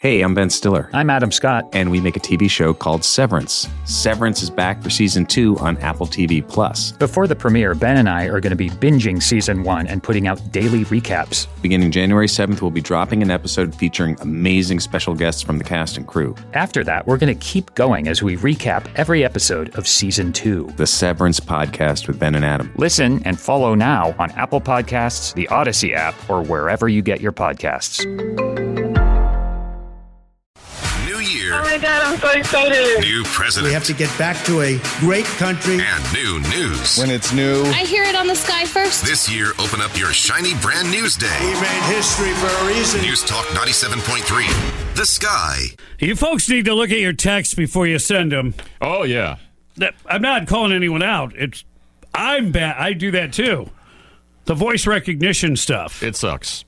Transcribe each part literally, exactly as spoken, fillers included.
Hey, I'm Ben Stiller. I'm Adam Scott. And we make a T V show called Severance. Severance is back for season two on Apple T V Plus. Before the premiere, Ben and I are going to be binging season one and putting out daily recaps. Beginning January seventh, we'll be dropping an episode featuring amazing special guests from the cast and crew. After that, we're going to keep going as we recap every episode of season two. The Severance Podcast with Ben and Adam. Listen and follow now on Apple Podcasts, the Odyssey app, or wherever you get your podcasts. Oh my God, I'm so excited. New president. We have to get back to a great country. And new news. When it's new. I hear it on the Sky first. This year, open up your shiny brand news day. We made history for a reason. News Talk ninety-seven point three. The Sky. You folks need to look at your texts before you send them. Oh, yeah. I'm not calling anyone out. It's I'm bad. I do that too. The voice recognition stuff. It sucks.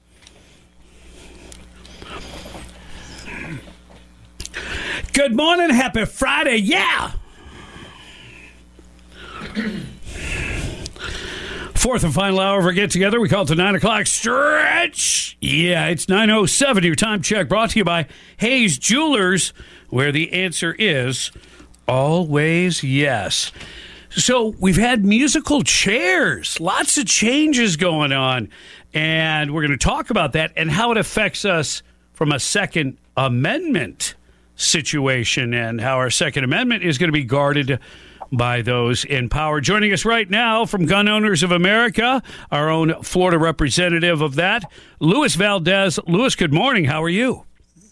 Good morning, happy Friday, yeah! Fourth and final hour of our get-together. We call it the nine o'clock stretch. Yeah, it's nine oh seven. Your time check brought to you by Hayes Jewelers, where the answer is always yes. So we've had musical chairs, lots of changes going on, and we're going to talk about that and how it affects us from a Second Amendment situation and how our Second Amendment is going to be guarded by those in power. Joining us right now from Gun Owners of America, our own Florida representative of that, Luis Valdez. Luis, good morning. How are you?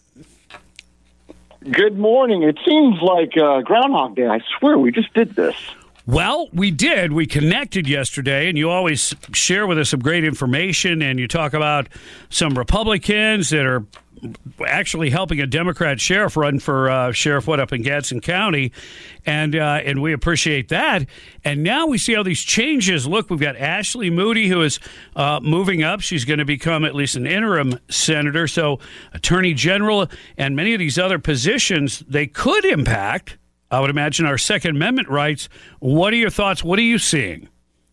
Good morning. It seems like uh, Groundhog Day. I swear we just did this. Well, we did. We connected yesterday, and you always share with us some great information, and you talk about some Republicans that are actually helping a Democrat sheriff run for uh, sheriff what up in Gadsden County, and uh, and we appreciate that. And now we see how these changes look. We've got Ashley Moody, who is uh, moving up. She's going to become at least an interim senator. So Attorney General and many of these other positions, they could impact, I would imagine, our Second Amendment rights. What are your thoughts? What are you seeing?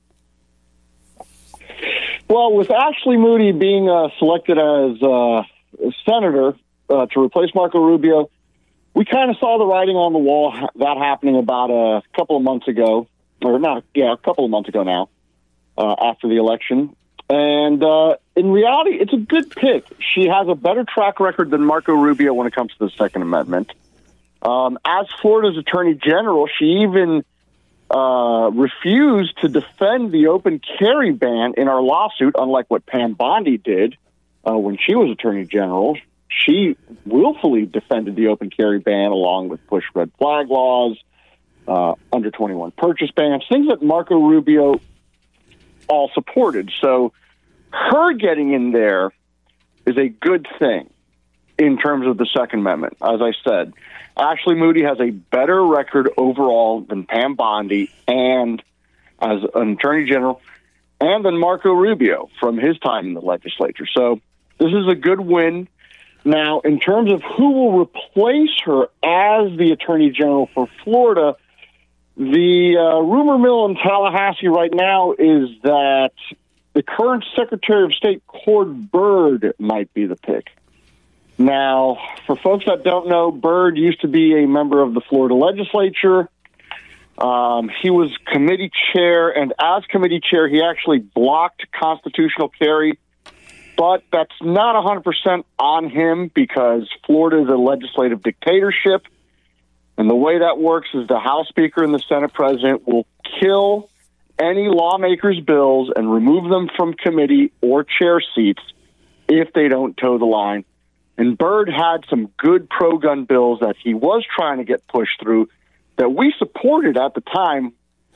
Well, with Ashley Moody being uh, selected as uh, senator uh, to replace Marco Rubio, we kind of saw the writing on the wall, that happening about a couple of months ago, or not, yeah, a couple of months ago now, uh, after the election. And uh, in reality, it's a good pick. She has a better track record than Marco Rubio when it comes to the Second Amendment. Um, as Florida's Attorney General, she even uh, refused to defend the open carry ban in our lawsuit, unlike what Pam Bondi did uh, when she was Attorney General. She willfully defended the open carry ban along with push red flag laws, uh, under twenty-one purchase bans, things that Marco Rubio all supported. So her getting in there is a good thing in terms of the Second Amendment. As I said, Ashley Moody has a better record overall than Pam Bondi and as an Attorney General and than Marco Rubio from his time in the legislature. So this is a good win. Now, in terms of who will replace her as the Attorney General for Florida, the uh, rumor mill in Tallahassee right now is that the current Secretary of State, Cord Byrd, might be the pick. Now, for folks that don't know, Byrd used to be a member of the Florida legislature. Um, he was committee chair, and as committee chair, he actually blocked constitutional carry. But that's not one hundred percent on him because Florida is a legislative dictatorship. And the way that works is the House Speaker and the Senate President will kill any lawmakers' bills and remove them from committee or chair seats if they don't toe the line. And Byrd had some good pro-gun bills that he was trying to get pushed through that we supported at the time.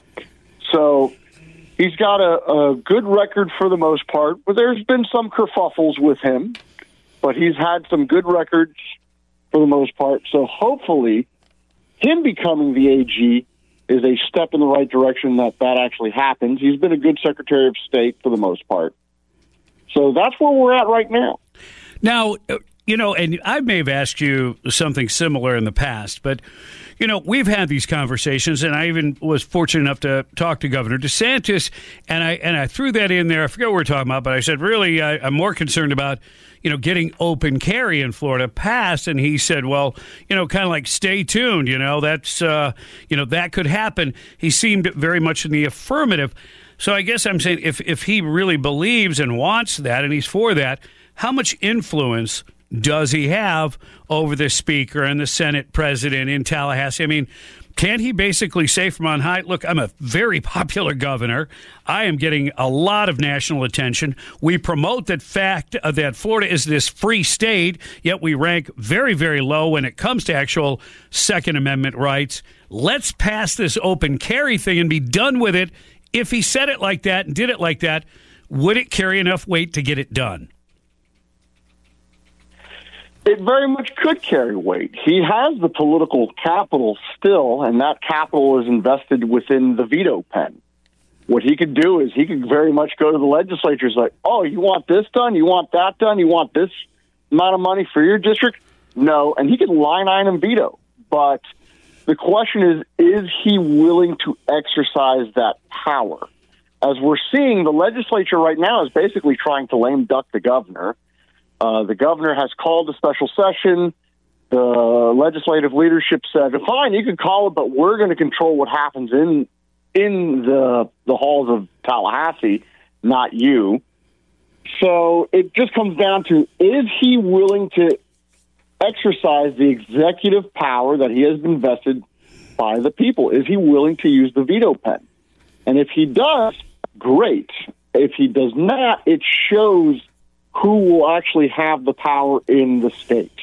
So he's got a, a good record for the most part, but there's been some kerfuffles with him, but he's had some good records for the most part. So hopefully him becoming the A G is a step in the right direction that that actually happens. He's been a good Secretary of State for the most part. So that's where we're at right now. Now, you know, and I may have asked you something similar in the past, but, you know, we've had these conversations, and I even was fortunate enough to talk to Governor DeSantis, and I and I threw that in there. I forget what we're talking about, but I said, really, I, I'm more concerned about, you know, getting open carry in Florida passed. And he said, well, you know, kind of like, stay tuned, you know, that's, uh, you know, that could happen. He seemed very much in the affirmative. So I guess I'm saying if, if he really believes and wants that and he's for that, how much influence does he have over the Speaker and the Senate President in Tallahassee? I mean, can't he basically say from on high, look, I'm a very popular governor. I am getting a lot of national attention. We promote that fact uh, that Florida is this free state, yet we rank very, very low when it comes to actual Second Amendment rights. Let's pass this open carry thing and be done with it. If he said it like that and did it like that, would it carry enough weight to get it done? It very much could carry weight. He has the political capital still, and that capital is invested within the veto pen. What he could do is he could very much go to the legislatures like, oh, you want this done? You want that done? You want this amount of money for your district? No. And he could line item veto. But the question is, is he willing to exercise that power? As we're seeing, the legislature right now is basically trying to lame duck the governor. Uh, the governor has called a special session. The legislative leadership said, fine, you can call it, but we're going to control what happens in in the the halls of Tallahassee, not you. So it just comes down to, is he willing to exercise the executive power that he has been vested by the people? Is he willing to use the veto pen? And if he does, great. If he does not, it shows who will actually have the power in the state.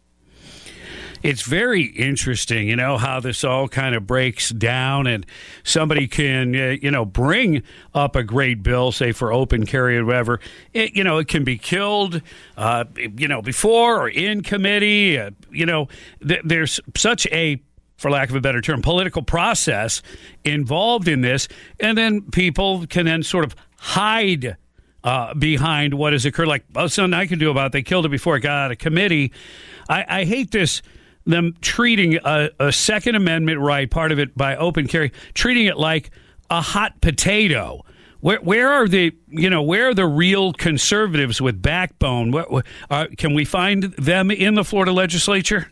It's very interesting, you know, how this all kind of breaks down, and somebody can, uh, you know, bring up a great bill, say for open carry or whatever. It, you know, it can be killed, uh, you know, before or in committee. Uh, you know, th- there's such a, for lack of a better term, political process involved in this, and then people can then sort of hide Uh, behind what has occurred, like, oh, something I can do about it. They killed it before it got out of committee. I, I hate this, them treating a, a Second Amendment right, part of it by open carry, treating it like a hot potato. Where where are the, you know, where are the real conservatives with backbone? Where, where, uh, can we find them in the Florida legislature?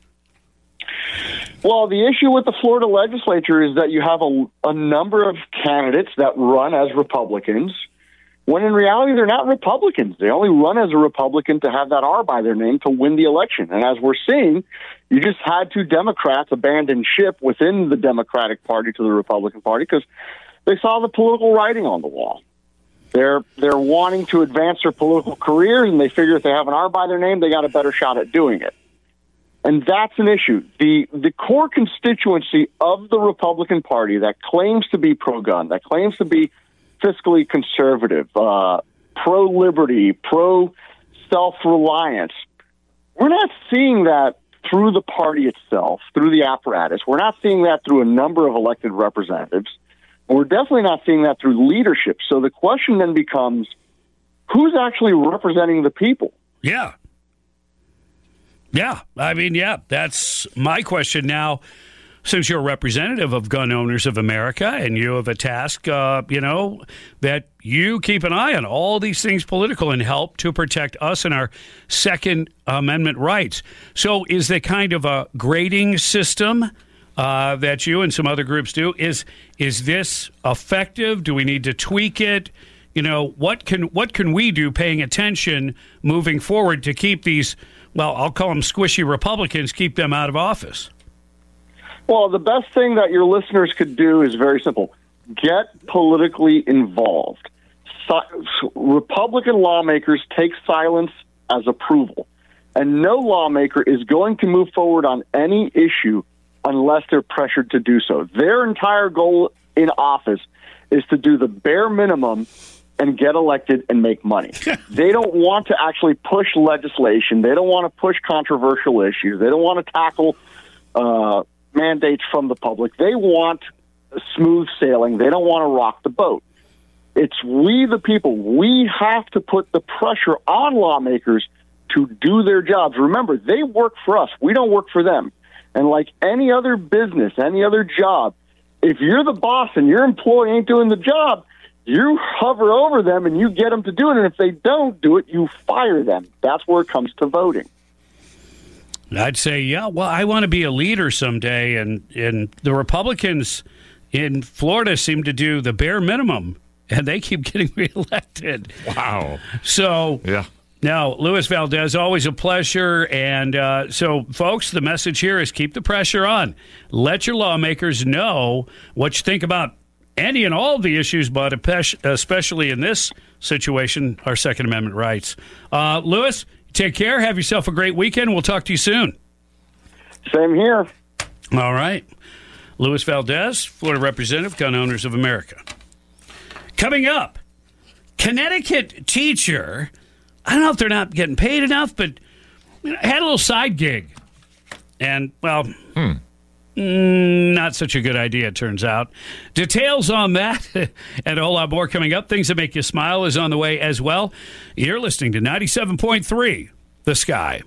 Well, the issue with the Florida legislature is that you have a, a number of candidates that run as Republicans, when in reality, they're not Republicans. They only run as a Republican to have that R by their name to win the election. And as we're seeing, you just had two Democrats abandon ship within the Democratic Party to the Republican Party because they saw the political writing on the wall. They're they're wanting to advance their political careers, and they figure if they have an R by their name, they got a better shot at doing it. And that's an issue. The the core constituency of the Republican Party that claims to be pro-gun, that claims to be fiscally conservative, uh, pro-liberty, pro-self-reliance. We're not seeing that through the party itself, through the apparatus. We're not seeing that through a number of elected representatives. And we're definitely not seeing that through leadership. So the question then becomes, who's actually representing the people? Yeah. Yeah. I mean, yeah, that's my question now. Since you're a representative of Gun Owners of America and you have a task, uh, you know, that you keep an eye on all these things political and help to protect us and our Second Amendment rights. So is there kind of a grading system uh, that you and some other groups do? Is is this effective? Do we need to tweak it? You know, what can what can we do paying attention moving forward to keep these, well, I'll call them squishy Republicans, keep them out of office? Well, the best thing that your listeners could do is very simple. Get politically involved. Si- Republican lawmakers take silence as approval. And no lawmaker is going to move forward on any issue unless they're pressured to do so. Their entire goal in office is to do the bare minimum and get elected and make money. They don't want to actually push legislation. They don't want to push controversial issues. They don't want to tackle uh mandates from the public. They want smooth sailing. They don't want to rock the boat. It's we, the people. We have to put the pressure on lawmakers to do their jobs. Remember, they work for us. We don't work for them. And like any other business, any other job, if you're the boss and your employee ain't doing the job, you hover over them and you get them to do it. And if they don't do it, you fire them. That's where it comes to voting. I'd say, yeah, well, I want to be a leader someday. And, and the Republicans in Florida seem to do the bare minimum, and they keep getting reelected. Wow. So, yeah. Now, Luis Valdez, always a pleasure. And uh, so, folks, the message here is keep the pressure on. Let your lawmakers know what you think about any and all of the issues, but especially in this situation, our Second Amendment rights. Uh, Luis, take care. Have yourself a great weekend. We'll talk to you soon. Same here. All right. Luis Valdez, Florida Representative, Gun Owners of America. Coming up, Connecticut teacher, I don't know if they're not getting paid enough, but you know, had a little side gig. And, well, hmm. mm, not such a good idea, it turns out. Details on that and a whole lot more coming up. Things that make you smile is on the way as well. You're listening to ninety-seven point three, The Sky.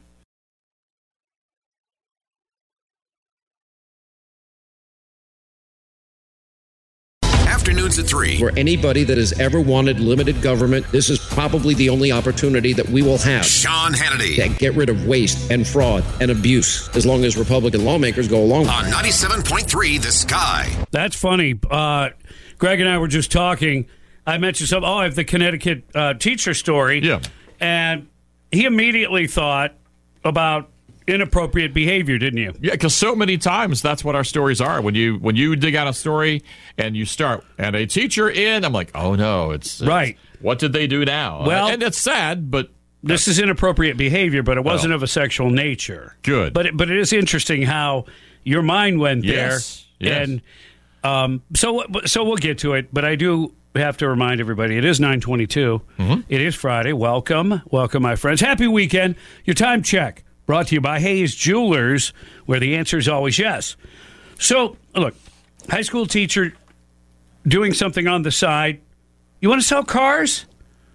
Afternoons at three. For anybody that has ever wanted limited government, this is probably the only opportunity that we will have. Sean Hannity. To get rid of waste and fraud and abuse, as long as Republican lawmakers go along. On ninety-seven point three, The Sky. That's funny. Uh, Greg and I were just talking. I mentioned something. Oh, I have the Connecticut uh, teacher story. Yeah. And he immediately thought about inappropriate behavior, didn't you? Yeah, because so many times that's what our stories are. When you when you dig out a story and you start, and a teacher in, I'm like, oh no, it's, it's right. What did they do now? Well, and it's sad, but this is inappropriate behavior, but it wasn't well, of a sexual nature. Good, but it, but it is interesting how your mind went yes, there, yes. and um, so so we'll get to it. But I do have to remind everybody, it is nine twenty-two. Mm-hmm. It is Friday. Welcome, welcome, my friends. Happy weekend. Your time check. Brought to you by Hayes Jewelers, where the answer is always yes. So, look, high school teacher doing something on the side. You want to sell cars?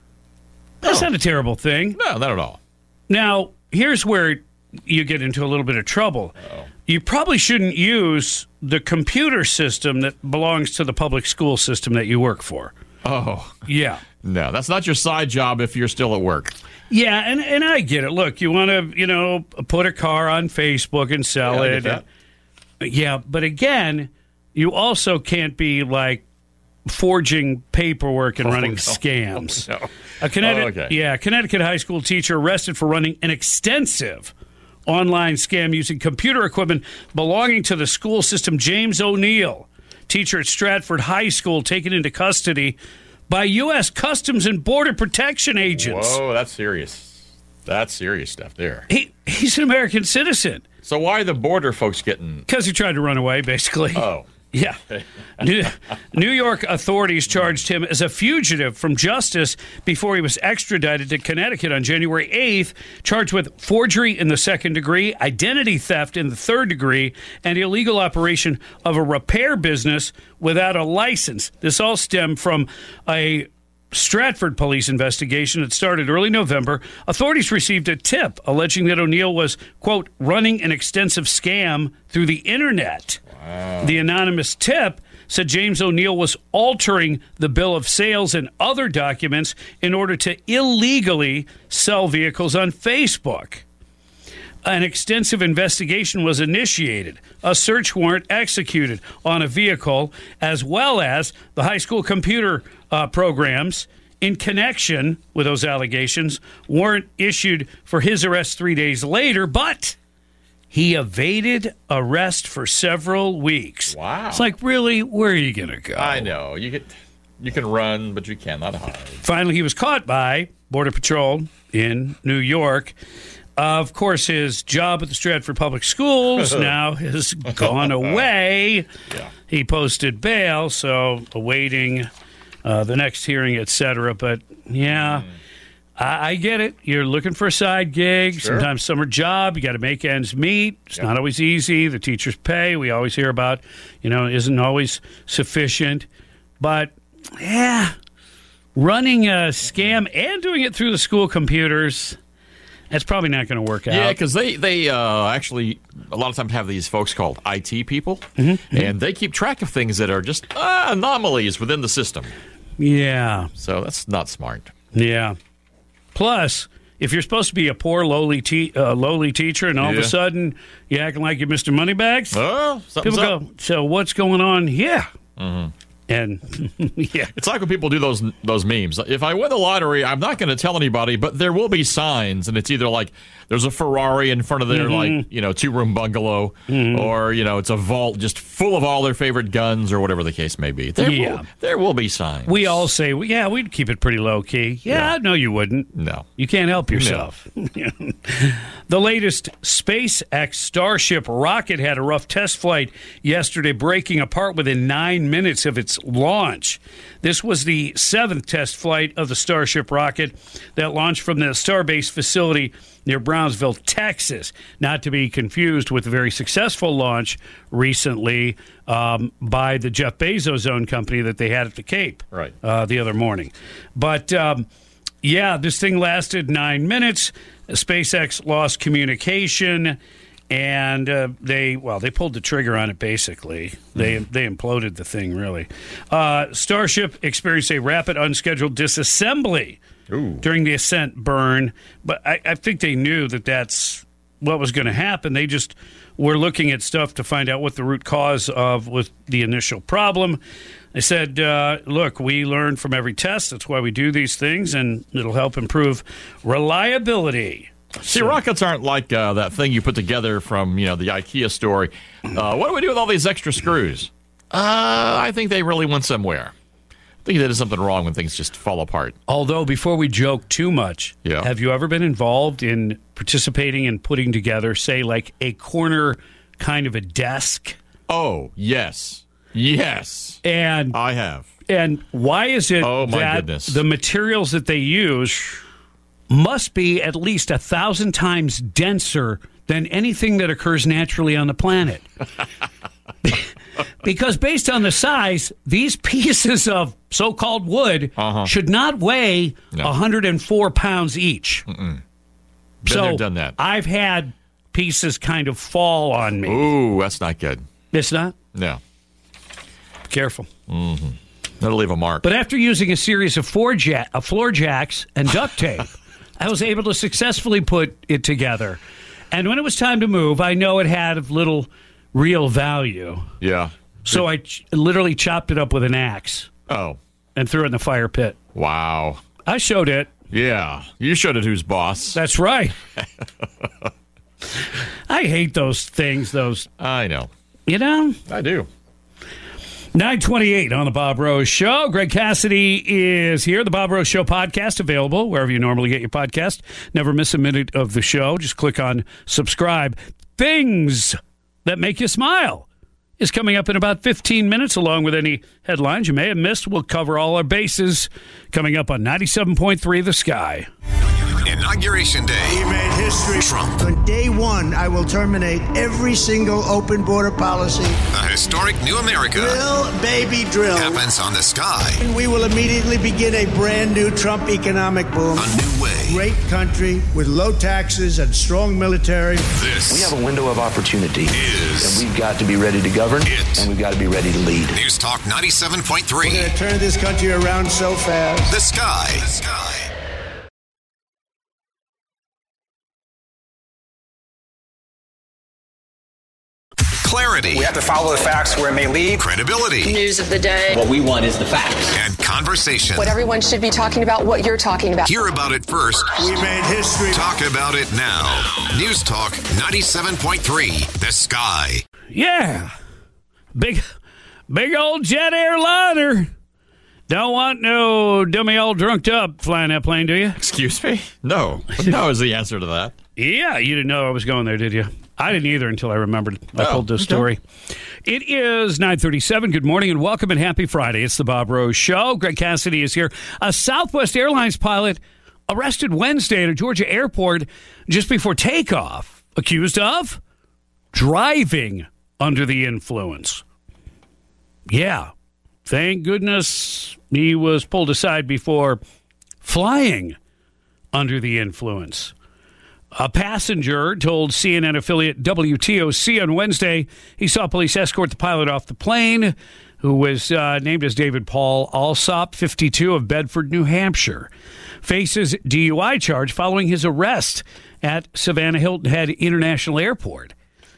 That's no. not a terrible thing. No, not at all. Now, here's where you get into a little bit of trouble. Uh-oh. You probably shouldn't use the computer system that belongs to the public school system that you work for. Oh. Yeah. No, that's not your side job if you're still at work. Yeah, and, and I get it. Look, you want to, you know, put a car on Facebook and sell yeah, it. And, yeah, but again, you also can't be like forging paperwork and oh, running no. scams. Oh, no. A Connecticut, oh, okay. yeah, a Connecticut high school teacher arrested for running an extensive online scam using computer equipment belonging to the school system. James O'Neill, teacher at Stratford High School, taken into custody by U S Customs and Border Protection agents. Whoa, that's serious. That's serious stuff there. He He's an American citizen. So why are the border folks getting... Because he tried to run away, basically. Oh. Yeah. New, New York authorities charged him as a fugitive from justice before he was extradited to Connecticut on January eighth, charged with forgery in the second degree, identity theft in the third degree, and illegal operation of a repair business without a license. This all stemmed from a Stratford police investigation that started early November. Authorities received a tip alleging that O'Neill was, quote, running an extensive scam through the internet. Wow. The anonymous tip said James O'Neill was altering the bill of sales and other documents in order to illegally sell vehicles on Facebook. An extensive investigation was initiated, a search warrant executed on a vehicle, as well as the high school computer uh, programs in connection with those allegations weren't issued for his arrest three days later, but he evaded arrest for several weeks. Wow. It's like, really, where are you going to go? I know. You get, you can run, but you cannot hide. Finally, he was caught by Border Patrol in New York. Uh, of course, his job at the Stratford Public Schools now has gone away. Yeah. He posted bail, so awaiting uh, the next hearing, et cetera. But, yeah, mm. I, I get it. You're looking for a side gig, sure. sometimes summer job. You got to make ends meet. It's yeah. not always easy. The teacher's pay, we always hear about, you know, isn't always sufficient. But, yeah, running a scam and doing it through the school computers, That's probably not going to work out. Yeah, because they, they uh, actually a lot of times have these folks called I T people, mm-hmm. and they keep track of things that are just uh, anomalies within the system. Yeah. So that's not smart. Yeah. Plus, if you're supposed to be a poor, lowly te- uh, lowly teacher, and all yeah. of a sudden you're acting like you're Mister Moneybags, oh, people go, up. so what's going on here? Mm-hmm. And yeah, it's like when people do those those memes. If I win the lottery, I'm not going to tell anybody, but there will be signs, and it's either like there's a Ferrari in front of their mm-hmm. like you know two room bungalow, mm-hmm. or you know it's a vault just full of all their favorite guns or whatever the case may be. There yeah, will, there will be signs. We all say, well, yeah, we'd keep it pretty low key. Yeah, yeah. no, you wouldn't. No, you can't help yourself. No. The latest SpaceX Starship rocket had a rough test flight yesterday, breaking apart within nine minutes of its launch. This was the seventh test flight of the Starship rocket that launched from the Starbase facility near Brownsville, Texas, not to be confused with the very successful launch recently um, by the Jeff Bezos owned company that they had at the Cape right. uh, the other morning. But um, yeah, this thing lasted nine minutes. SpaceX lost communication. And uh, they, well, they pulled the trigger on it, basically. They mm. they imploded the thing, really. Uh, Starship experienced a rapid unscheduled disassembly Ooh. during the ascent burn. But I, I think they knew that that's what was going to happen. They just were looking at stuff to find out what the root cause of was the initial problem. They said, uh, look, we learn from every test. That's why we do these things, and it'll help improve reliability. See, rockets aren't like uh, that thing you put together from, you know, the IKEA story. Uh, what do we do with all these extra screws? Uh, I think they really went somewhere. I think there's something wrong when things just fall apart. Although, before we joke too much, yeah. have you ever been involved in participating in putting together, say, like a corner kind of a desk? Oh, yes. Yes. And I have. And why is it oh, my that goodness. the materials that they use must be at least a thousand times denser than anything that occurs naturally on the planet? Because based on the size, these pieces of so-called wood uh-huh. should not weigh no. one hundred four pounds each. Mm-mm. Been so there, done that. I've had pieces kind of fall on me. Ooh, that's not good. It's not? No. Careful. Mm-hmm. That'll leave a mark. But after using a series of floor, ja- uh, floor jacks and duct tape, I was able to successfully put it together. And when it was time to move, I know it had little real value. Yeah. So I ch- literally chopped it up with an axe. Oh. And threw it in the fire pit. Wow. I showed it. Yeah. You showed it who's boss. That's right. I hate those things, those. I know. You know? I do. nine twenty-eight on the Bob Rose Show. Greg Cassidy is here. The Bob Rose Show podcast available wherever you normally get your podcast. Never miss a minute of the show. Just click on subscribe. Things that make you smile is coming up in about fifteen minutes, along with any headlines you may have missed. We'll cover all our bases coming up on ninety-seven point three The Sky. Inauguration Day. He made history. Trump. On day one, I will terminate every single open border policy. A historic new America. Drill, baby, drill. Happens on The Sky. And we will immediately begin a brand new Trump economic boom. A new way. Great country with low taxes and strong military. This. We have a window of opportunity. Is. And we've got to be ready to govern. It. And we've got to be ready to lead. News Talk ninety-seven point three. We're going to turn this country around so fast. The Sky. The Sky. Clarity. We have to follow the facts where it may lead. Credibility. News of the day. What we want is the facts. And conversation. What everyone should be talking about, what you're talking about. Hear about it first. We made history. Talk about it now. News Talk ninety-seven point three. The Sky. Yeah. Big, big old jet airliner. Don't want no dummy all drunked up flying that plane, do you? Excuse me? No. No is the answer to that. Yeah, you didn't know I was going there, did you? I didn't either until I remembered I oh, told this okay. story. It is nine thirty-seven. Good morning and welcome and happy Friday. It's the Bob Rose Show. Greg Cassidy is here. A Southwest Airlines pilot arrested Wednesday at a Georgia airport just before takeoff, accused of driving under the influence. Yeah, thank goodness he was pulled aside before flying under the influence. A passenger told C N N affiliate W T O C on Wednesday he saw police escort the pilot off the plane, who was uh, named as David Paul Alsop, fifty-two, of Bedford, New Hampshire. Faces D U I charge following his arrest at Savannah Hilton Head International Airport.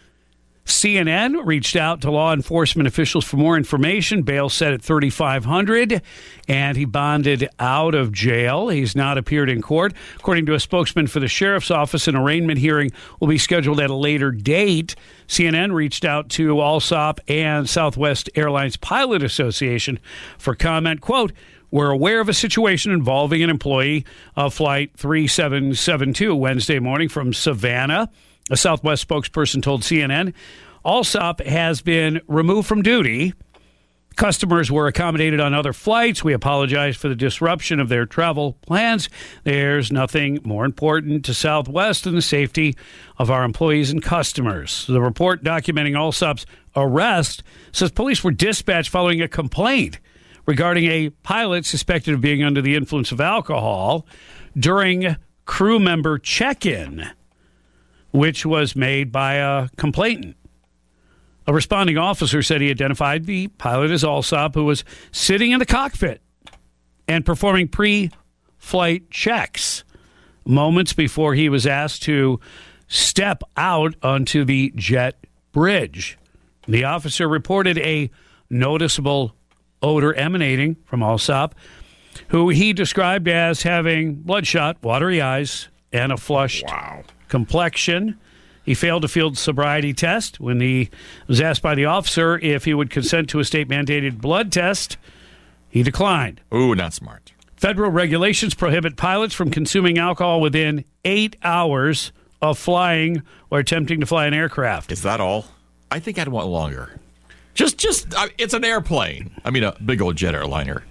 C N N reached out to law enforcement officials for more information. Bail set at thirty-five hundred dollars, and he bonded out of jail. He's not appeared in court. According to a spokesman for the sheriff's office, an arraignment hearing will be scheduled at a later date. C N N reached out to Alsop and Southwest Airlines Pilot Association for comment. Quote, "We're aware of a situation involving an employee of Flight three seven seven two Wednesday morning from Savannah." A Southwest spokesperson told C N N, Alsop has been removed from duty. Customers were accommodated on other flights. We apologize for the disruption of their travel plans. There's nothing more important to Southwest than the safety of our employees and customers. The report documenting Alsop's arrest says police were dispatched following a complaint regarding a pilot suspected of being under the influence of alcohol during crew member check-in, which was made by a complainant. A responding officer said he identified the pilot as Alsop, who was sitting in the cockpit and performing pre-flight checks moments before he was asked to step out onto the jet bridge. The officer reported a noticeable odor emanating from Alsop, who he described as having bloodshot, watery eyes, and a flushed wow. complexion. He failed to field sobriety test. When he was asked by the officer if he would consent to a state-mandated blood test, he declined. Ooh, not smart. Federal regulations prohibit pilots from consuming alcohol within eight hours of flying or attempting to fly an aircraft. Is that all? I think I'd want longer. Just, just, uh, it's an airplane. I mean, a big old jet airliner.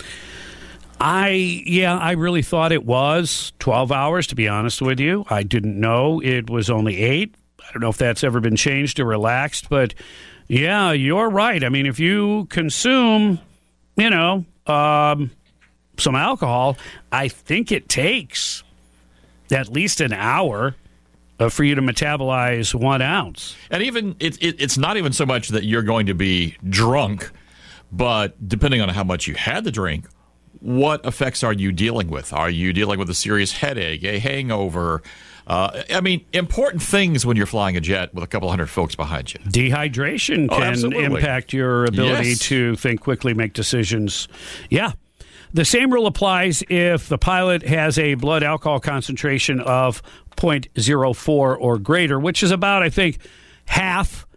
I, yeah, I really thought it was twelve hours, to be honest with you. I didn't know it was only eight. I don't know if that's ever been changed or relaxed, but yeah, you're right. I mean, if you consume, you know, um, some alcohol, I think it takes at least an hour uh, for you to metabolize one ounce. And even, it, it, it's not even so much that you're going to be drunk, but depending on how much you had to drink, what effects are you dealing with? Are you dealing with a serious headache, a hangover? Uh, I mean, important things when you're flying a jet with a couple hundred folks behind you. Dehydration oh, can absolutely. impact your ability yes. to think quickly, make decisions. Yeah. The same rule applies if the pilot has a blood alcohol concentration of zero point zero four or greater, which is about, I think, half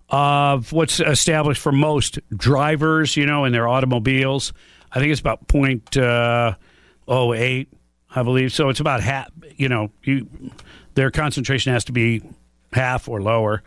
of what's established for most drivers, you know, in their automobiles. I think it's about zero point zero eight, I believe. So it's about half, you know, you, their concentration has to be half or lower.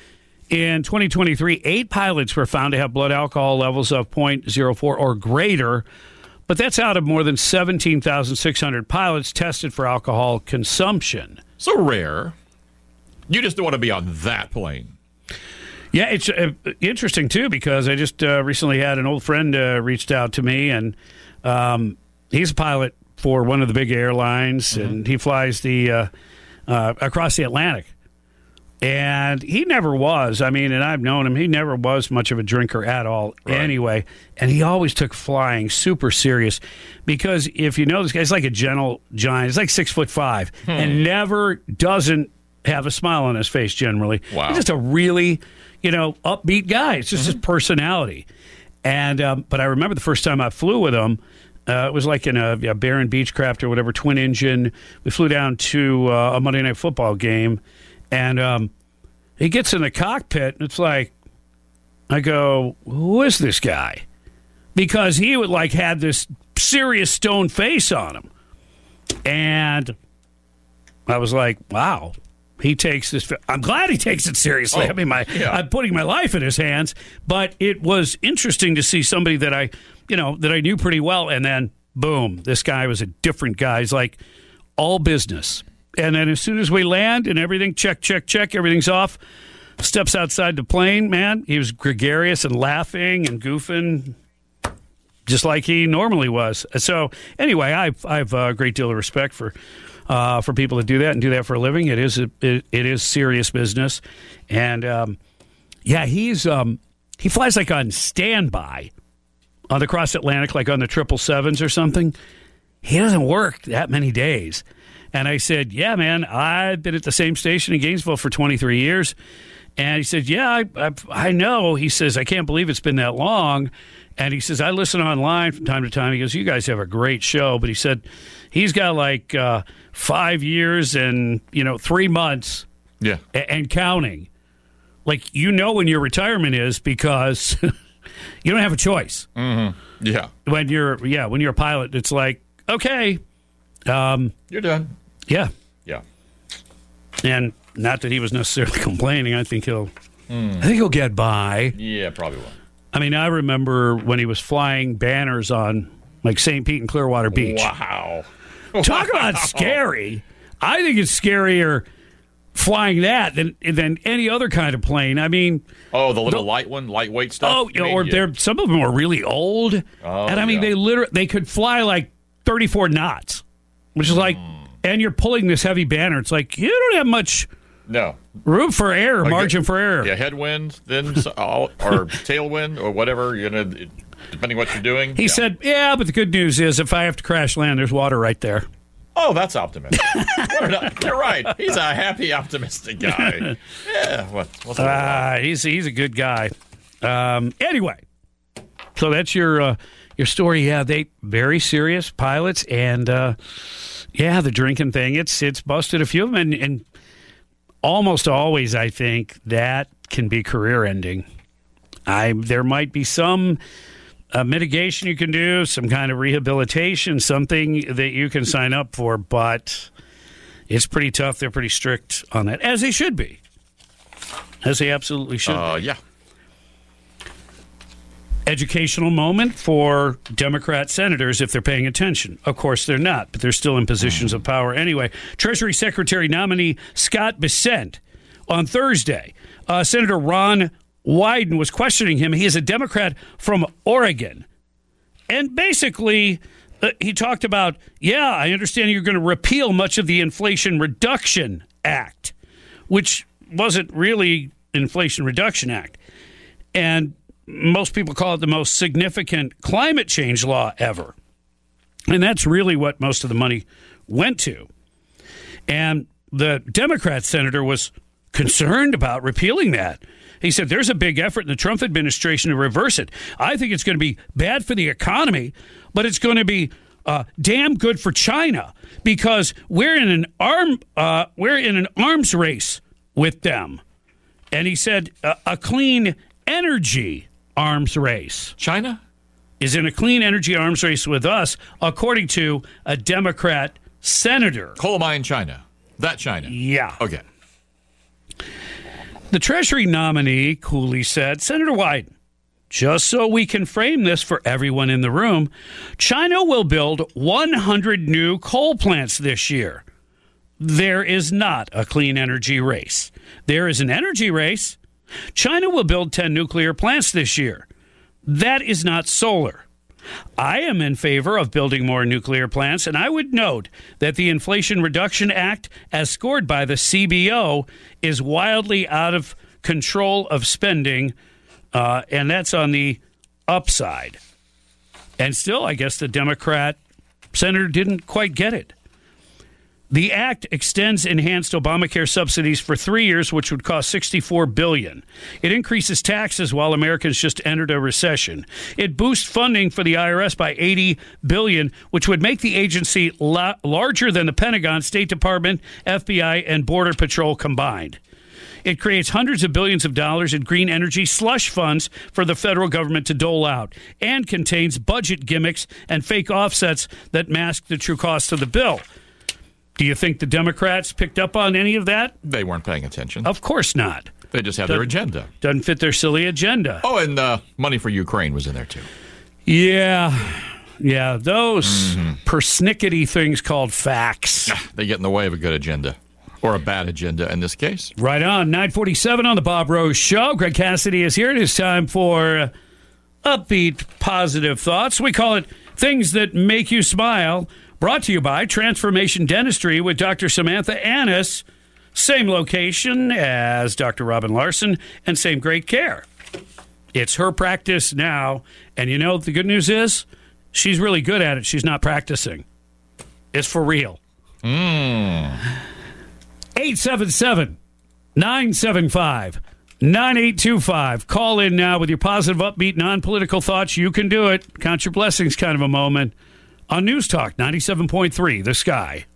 In twenty twenty-three, eight pilots were found to have blood alcohol levels of zero point zero four or greater, but that's out of more than seventeen thousand six hundred pilots tested for alcohol consumption. So rare. You just don't want to be on that plane. Yeah, it's uh, interesting, too, because I just uh, recently had an old friend uh, reached out to me, and um, he's a pilot for one of the big airlines, mm-hmm. and he flies the uh, uh, across the Atlantic. And he never was, I mean, and I've known him, he never was much of a drinker at all right. anyway, and he always took flying super serious, because if you know this guy's like a gentle giant, he's like six foot five, hmm. and never doesn't have a smile on his face generally. Wow. He's just a really, you know, upbeat guy. It's just mm-hmm. his personality. And um, but I remember the first time I flew with him, uh, it was like in a, a Barron Beechcraft or whatever, twin engine. We flew down to uh, a Monday Night Football game, and um, he gets in the cockpit, and it's like, I go, who is this guy? Because he would like had this serious stone face on him. And I was like, wow. He takes this. I'm glad he takes it seriously. Oh, I mean, my yeah. I'm putting my life in his hands. But it was interesting to see somebody that I, you know, that I knew pretty well, and then boom, this guy was a different guy. He's like all business. And then as soon as we land and everything, check, check, check, everything's off. Steps outside the plane, man. He was gregarious and laughing and goofing, just like he normally was. So anyway, I've I've a great deal of respect for uh, for people that do that and do that for a living. It is a, it, it is serious business, and um, yeah, he's um, he flies like on standby on the cross Atlantic, like on the triple sevens or something. He doesn't work that many days. And I said, yeah, man, I've been at the same station in Gainesville for twenty-three years. And he said, yeah, I, I, I know. He says, I can't believe it's been that long. And he says, I listen online from time to time. He goes, you guys have a great show. But he said he's got like uh, five years and, you know, three months yeah, and, and counting. Like, you know when your retirement is because you don't have a choice. Mm-hmm. Yeah. When you're, yeah, when you're a pilot, it's like, okay. Um, You're done. Yeah. Yeah. And not that he was necessarily complaining. I think he'll Mm. I think he'll get by. Yeah, probably will. I mean, I remember when he was flying banners on like Saint Pete and Clearwater Beach. Wow. Talk Wow. about scary. I think it's scarier flying that than than any other kind of plane. I mean, oh, the little the, light one, lightweight stuff. Oh, you know, or yeah. they're some of them are really old. Oh, and I mean, yeah. they literally they could fly like thirty-four knots, which is like, mm. and you're pulling this heavy banner. It's like you don't have much no room for error, like margin the, for error. Yeah, headwind, then so- or tailwind or whatever. You know, depending what you're doing. He yeah. said, "Yeah, but the good news is, if I have to crash land, there's water right there." Oh, that's optimistic. You're right. He's a happy, optimistic guy. Yeah. What? What's uh, he's he's a good guy. Um, anyway, so that's your uh, your story. Yeah, they very serious pilots, and uh, yeah, the drinking thing. It's it's busted a few of them, and, and almost always, I think that can be career ending. I there might be some. Uh, mitigation you can do, some kind of rehabilitation, something that you can sign up for, but it's pretty tough. They're pretty strict on that, as they should be. As they absolutely should uh, be. Yeah. Educational moment for Democrat senators if they're paying attention. Of course they're not, but they're still in positions of power anyway. Treasury Secretary nominee Scott Bessent on Thursday. Uh, Senator Ron Wyden was questioning him. He is a Democrat from Oregon. And basically, uh, he talked about, yeah, I understand you're going to repeal much of the Inflation Reduction Act, which wasn't really Inflation Reduction Act. And most people call it the most significant climate change law ever. And that's really what most of the money went to. And the Democrat senator was concerned about repealing that. He said there's a big effort in the Trump administration to reverse it. I think it's going to be bad for the economy, but it's going to be uh, damn good for China because we're in an arm uh, we're in an arms race with them. And he said uh, a clean energy arms race. China is in a clean energy arms race with us, according to a Democrat senator. Coal mine China. That China. Yeah. Okay. The Treasury nominee coolly said, Senator Wyden, just so we can frame this for everyone in the room, China will build one hundred new coal plants this year. There is not a clean energy race. There is an energy race. China will build ten nuclear plants this year. That is not solar. I am in favor of building more nuclear plants, and I would note that the Inflation Reduction Act, as scored by the C B O, is wildly out of control of spending, uh, and that's on the upside. And still, I guess the Democrat senator didn't quite get it. The act extends enhanced Obamacare subsidies for three years, which would cost sixty-four billion dollars. It increases taxes while Americans just entered a recession. It boosts funding for the I R S by eighty billion dollars, which would make the agency la- larger than the Pentagon, State Department, F B I, and Border Patrol combined. It creates hundreds of billions of dollars in green energy slush funds for the federal government to dole out and contains budget gimmicks and fake offsets that mask the true cost of the bill. Do you think the Democrats picked up on any of that? They weren't paying attention. Of course not. They just have Doesn't- their agenda. Doesn't fit their silly agenda. Oh, and uh, money for Ukraine was in there, too. Yeah. Yeah, those Mm-hmm. persnickety things called facts. They get in the way of a good agenda. Or a bad agenda in this case. Right on. nine forty-seven on the Bob Rose Show. Greg Cassidy is here. It is time for uh, upbeat, positive thoughts. We call it Things That Make You Smile. Brought to you by Transformation Dentistry with Doctor Samantha Annis. Same location as Doctor Robin Larson and same great care. It's her practice now. And you know, the good news is she's really good at it. She's not practicing. It's for real. Mm. eight seven seven, nine seven five, nine eight two five. Call in now with your positive, upbeat, non-political thoughts. You can do it. Count your blessings kind of a moment. On News Talk ninety-seven point three, The Sky.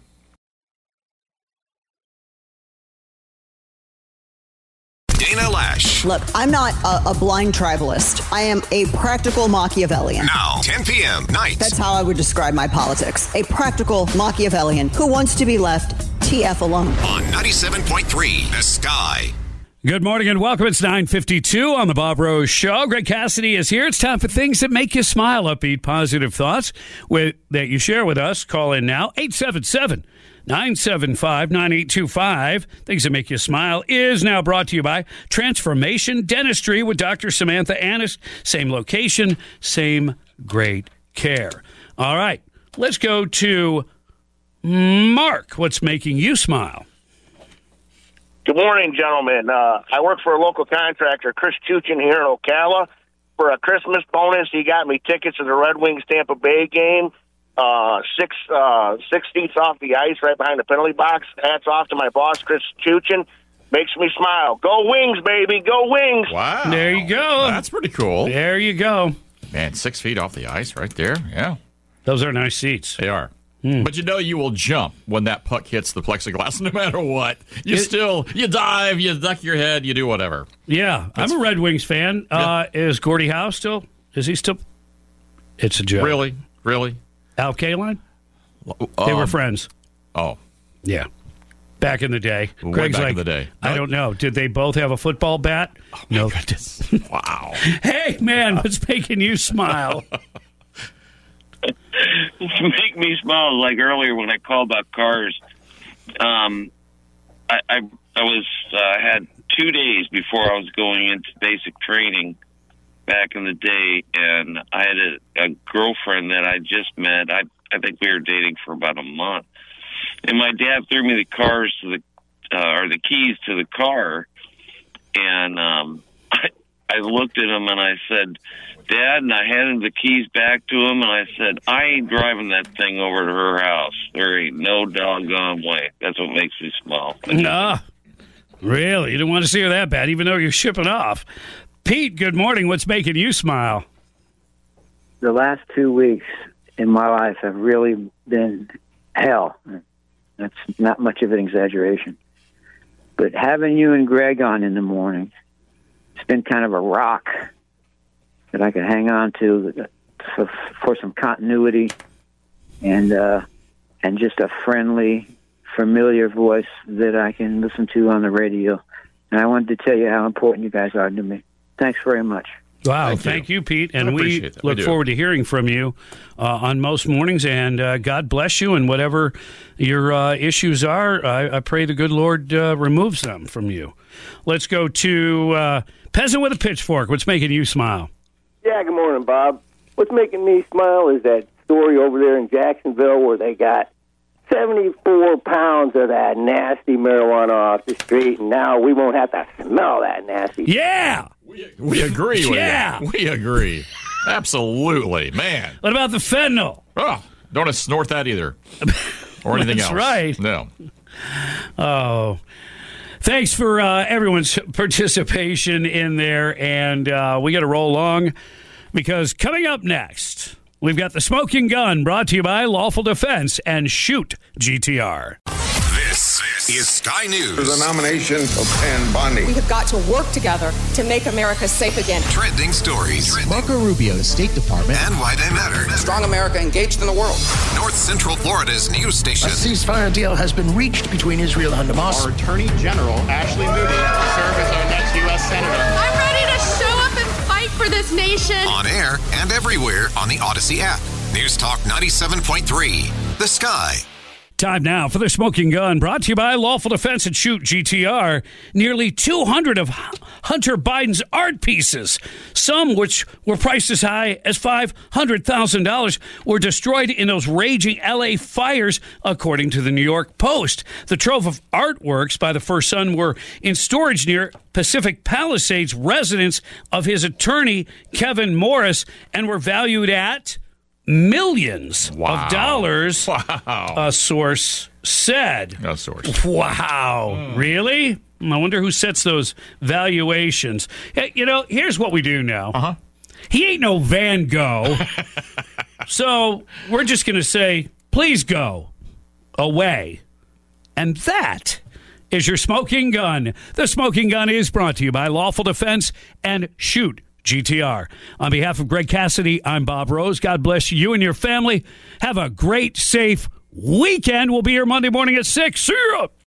Dana Lash. Look, I'm not a, a blind tribalist. I am a practical Machiavellian. Now, ten p.m. nights. That's how I would describe my politics. A practical Machiavellian who wants to be left T F alone. On ninety-seven point three, The Sky. Good morning and welcome. It's nine fifty-two on the Bob Rose Show. Greg Cassidy is here. It's time for things that make you smile. Upbeat, positive thoughts with, that you share with us. Call in now, eight seven seven, nine seven five, nine eight two five. Things that make you smile is now brought to you by Transformation Dentistry with Doctor Samantha Annis. Same location, same great care. All right, let's go to Mark. What's making you smile? Good morning, gentlemen. Uh, I work for a local contractor, Chris Chuchin, here in Ocala. For a Christmas bonus, he got me tickets to the Red Wings Tampa Bay game, uh, six uh, six seats off the ice right behind the penalty box. Hats off to my boss, Chris Chuchin. Makes me smile. Go Wings, baby. Go Wings. Wow. There you go. That's pretty cool. There you go. Man, six feet off the ice right there. Yeah. Those are nice seats. They are. Mm. But you know you will jump when that puck hits the plexiglass no matter what. You It- still, you dive, you duck your head, you do whatever. Yeah, I'm a Red Wings fan. Uh, is Gordie Howe still? Is he still? It's a joke. Really? Really? Al Kaline? They Um, were friends. Oh. Yeah. Back in the day. Way Greg's back like, in the day. I don't know. Did they both have a football bat? Oh, no. Goodness. Wow. Hey, man, what's making you smile? Make me smile like earlier when I called about cars. Um, I, I I was uh, had two days before I was going into basic training back in the day, and I had a, a girlfriend that I just met. I I think we were dating for about a month, and my dad threw me the cars to the uh, or the keys to the car, and um, I I looked at him and I said, Dad, and I handed the keys back to him, and I said, I ain't driving that thing over to her house. There ain't no doggone way. That's what makes me smile. Nah. Really? You didn't want to see her that bad, even though you're shipping off. Pete, good morning. What's making you smile? The last two weeks in my life have really been hell. That's not much of an exaggeration. But having you and Greg on in the morning, it's been kind of a rock that I can hang on to for, for some continuity and uh, and just a friendly, familiar voice that I can listen to on the radio. And I wanted to tell you how important you guys are to me. Thanks very much. Wow, Thank thank, you. you. Pete. I And we appreciate that. We look do. forward to hearing from you uh, on most mornings. And uh, God bless you. And whatever your uh, issues are, I, I pray the good Lord uh, removes them from you. Let's go to uh, Peasant with a Pitchfork. What's making you smile? Yeah, good morning, Bob. What's making me smile is that story over there in Jacksonville where they got seventy-four pounds of that nasty marijuana off the street, and now we won't have to smell that nasty. Yeah! We, we agree with Yeah. you. We agree. Absolutely. Man. What about the fentanyl? Oh, don't want to snort that either. Or anything That's else. right. No. Oh, thanks for uh, everyone's participation in there. And uh, we got to roll along because coming up next, we've got the Smoking Gun brought to you by Lawful Defense and Shoot G T R. This is Sky News. For the nomination of Pam Bondi. We have got to work together to make America safe again. Trending stories. Marco Rubio, the State Department. And why they matter. Strong America engaged in the world. North Central Florida's news station. A ceasefire deal has been reached between Israel and Hamas. Our Attorney General, Ashley Moody, will serve as our next U S Senator. I'm ready to show up and fight for this nation. On air and everywhere on the Odyssey app. News Talk ninety-seven point three. The Sky. Time now for the Smoking Gun, brought to you by Lawful Defense and Shoot G T R. Nearly two hundred of Hunter Biden's art pieces, some which were priced as high as five hundred thousand dollars, were destroyed in those raging L A fires, according to the New York Post. The trove of artworks by the first son were in storage near Pacific Palisades residence of his attorney, Kevin Morris, and were valued at millions wow. of dollars, wow. a source said. A source. Wow. Mm. Really? I wonder who sets those valuations. Hey, you know, here's what we do now. Uh-huh. He ain't no Van Gogh. So we're just going to say, please go away. And that is your Smoking Gun. The Smoking Gun is brought to you by Lawful Defense and Shoot G T R. On behalf of Greg Cassidy, I'm Bob Rose. God bless you and your family. Have a great, safe weekend. We'll be here Monday morning at six. See ya!